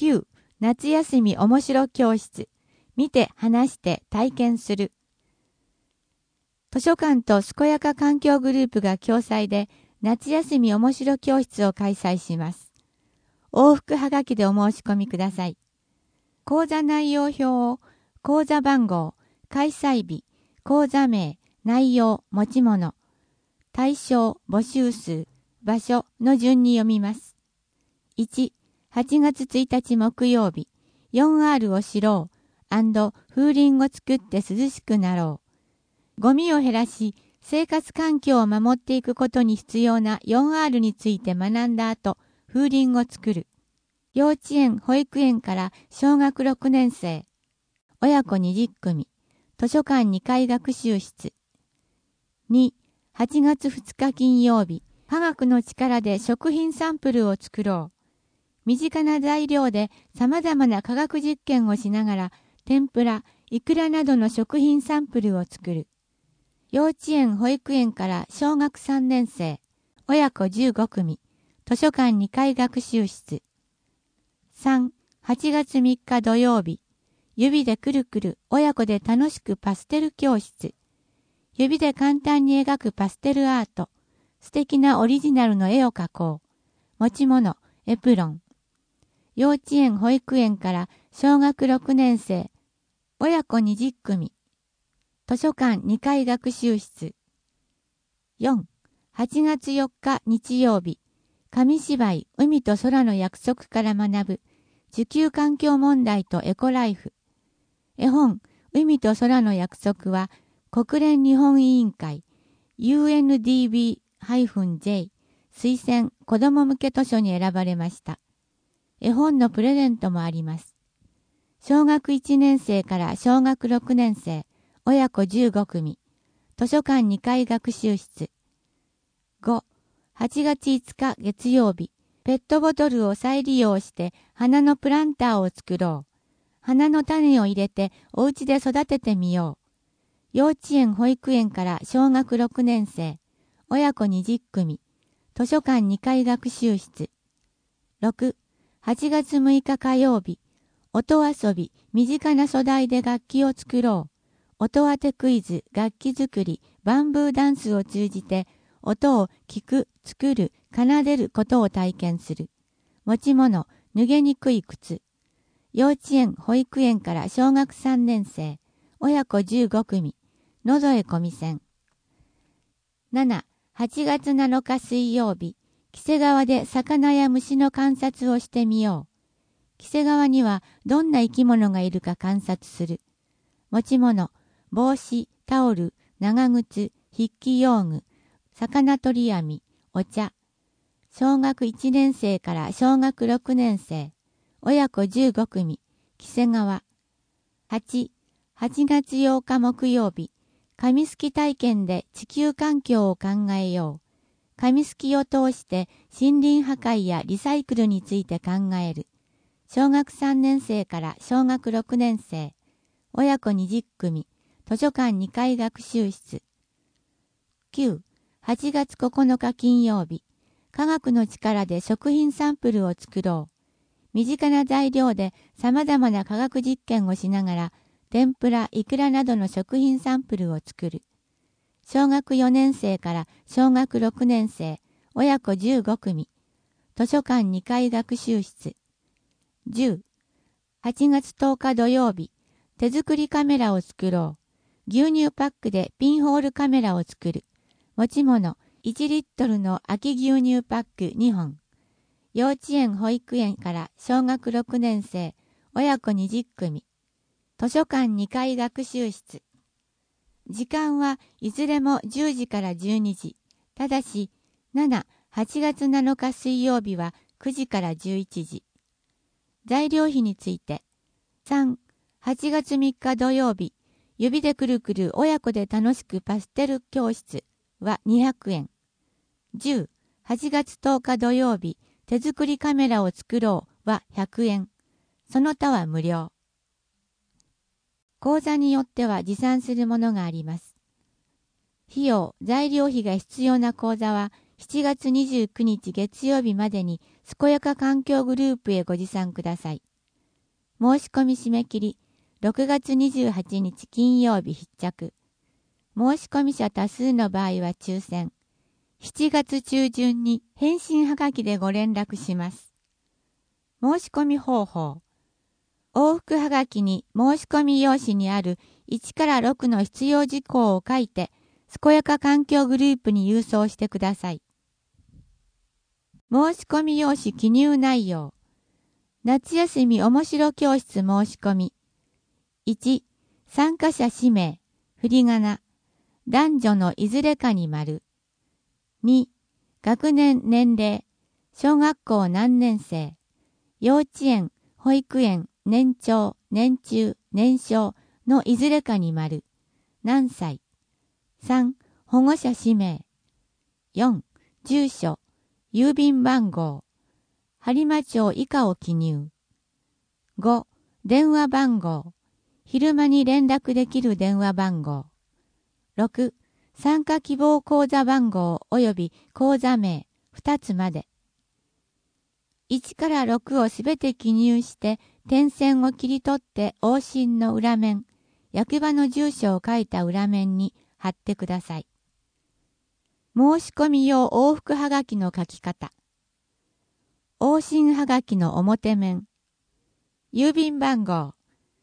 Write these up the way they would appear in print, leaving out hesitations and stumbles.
9、夏休み面白教室。見て話して体験する。図書館と健やか環境グループが共催で夏休み面白教室を開催します。往復はがきでお申し込みください。講座内容表を講座番号、開催日、講座名、内容、持ち物、対象、募集数、場所の順に読みます。1、8月1日木曜日、4R を知ろう&風鈴を作って涼しくなろう。ゴミを減らし、生活環境を守っていくことに必要な 4R について学んだ後、風鈴を作る。幼稚園、保育園から小学6年生。親子20組。図書館2階学習室。2、8月2日金曜日。科学の力で食品サンプルを作ろう。身近な材料で様々な科学実験をしながら、天ぷら、イクラなどの食品サンプルを作る。幼稚園、保育園から小学3年生。親子15組。図書館2階学習室。3、8月3日土曜日。指でくるくる親子で楽しくパステル教室。指で簡単に描くパステルアート。素敵なオリジナルの絵を描こう。持ち物、エプロン。幼稚園、保育園から小学6年生。親子20組。図書館2階学習室。4、8月4日日曜日。紙芝居、海と空の約束から学ぶ。地球環境問題とエコライフ。絵本、海と空の約束は、国連日本委員会、UNDP-J、推薦子供向け図書に選ばれました。絵本のプレゼントもあります。小学1年生から小学6年生、親子15組。図書館2階学習室。5、8月5日月曜日。ペットボトルを再利用して花のプランターを作ろう。花の種を入れてお家で育ててみよう。幼稚園、保育園から小学6年生。親子20組。図書館2階学習室。6、8月6日火曜日。音遊び、身近な素材で楽器を作ろう。音当てクイズ、楽器作り、バンブーダンスを通じて、音を聞く、作る、奏でることを体験する。持ち物、脱げにくい靴。幼稚園、保育園から小学3年生。親子15組。のぞえ込み線。7、8月7日水曜日。黄瀬川で魚や虫の観察をしてみよう。黄瀬川にはどんな生き物がいるか観察する。持ち物、帽子、タオル、長靴、筆記用具、魚取り網、お茶。小学1年生から小学6年生。親子15組。黄瀬川。8、8月8日木曜日。紙すき体験で地球環境を考えよう。紙すきを通して森林破壊やリサイクルについて考える。小学3年生から小学6年生。親子20組。図書館2階学習室。9、8月9日金曜日。科学の力で食品サンプルを作ろう。身近な材料で様々な科学実験をしながら、天ぷら、イクラなどの食品サンプルを作る。小学4年生から小学6年生、親子15組。図書館2階学習室。10、8月10日土曜日。手作りカメラを作ろう。牛乳パックでピンホールカメラを作る。持ち物、1リットルの空き牛乳パック2本。幼稚園、保育園から小学6年生、親子20組。図書館2階学習室。時間はいずれも10時から12時。ただし、7、8月7日水曜日は9時から11時。材料費について。3、8月3日土曜日。指でくるくる親子で楽しくパステル教室は200円。10、8月10日土曜日。手作りカメラを作ろうは100円。その他は無料。講座によっては持参するものがあります。費用、材料費が必要な講座は7月29日月曜日までに健やか環境グループへご持参ください。 申し込み締め切り、6月28日金曜日必着。申し込み者多数の場合は抽選。7月中旬に返信はがきでご連絡します。申し込み方法。往復はがきに申し込み用紙にある1から6の必要事項を書いて、健やか環境グループに郵送してください。申し込み用紙記入内容。夏休み面白教室申し込み。1、参加者氏名、振り仮名、男女のいずれかに丸。2、学年年齢、小学校何年生、幼稚園、保育園、年長、年中、年少のいずれかに丸。何歳。3、保護者氏名。4、住所、郵便番号。播磨町以下を記入。5、電話番号。昼間に連絡できる電話番号。6、参加希望口座番号及び口座名2つまで。1から6をすべて記入して点線を切り取って往診の裏面、役場の住所を書いた裏面に貼ってください。申し込み用往復はがきの書き方。往診はがきの表面。郵便番号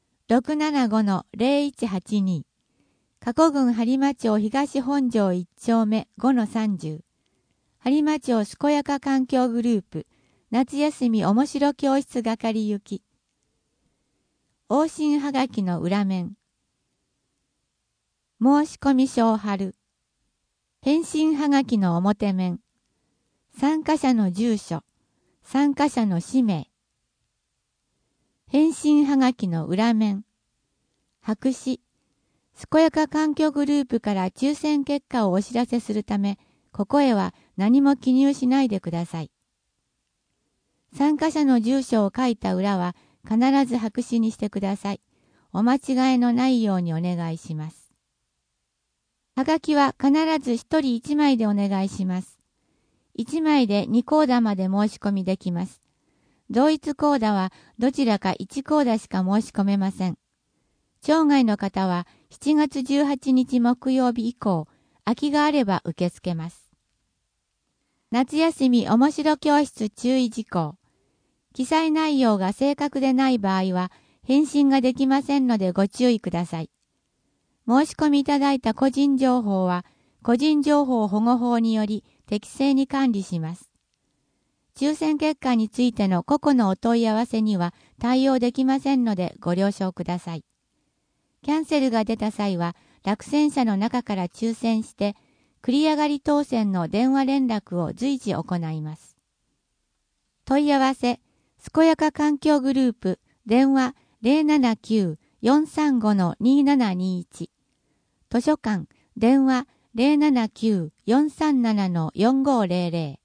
675-0182 加古郡播磨町東本庄1丁目 5-30 播磨町健やか環境グループ夏休み面白教室係行き。往診はがきの裏面。申し込み書を貼る。返信はがきの表面。参加者の住所。参加者の氏名。返信はがきの裏面。白紙。健やか環境グループから抽選結果をお知らせするため、ここへは何も記入しないでください。参加者の住所を書いた裏は必ず白紙にしてください。お間違いのないようにお願いします。はがきは必ず一人一枚でお願いします。1枚で2コーダまで申し込みできます。同一コーダはどちらか1コーダしか申し込めません。町外の方は7月18日木曜日以降、空きがあれば受け付けます。夏休み面白教室注意事項。記載内容が正確でない場合は返信ができませんのでご注意ください。申し込みいただいた個人情報は個人情報保護法により適正に管理します。抽選結果についての個々のお問い合わせには対応できませんのでご了承ください。キャンセルが出た際は落選者の中から抽選して繰り上がり当選の電話連絡を随時行います。問い合わせ、健やか環境グループ、電話 079-435-2721 図書館、電話 079-437-4500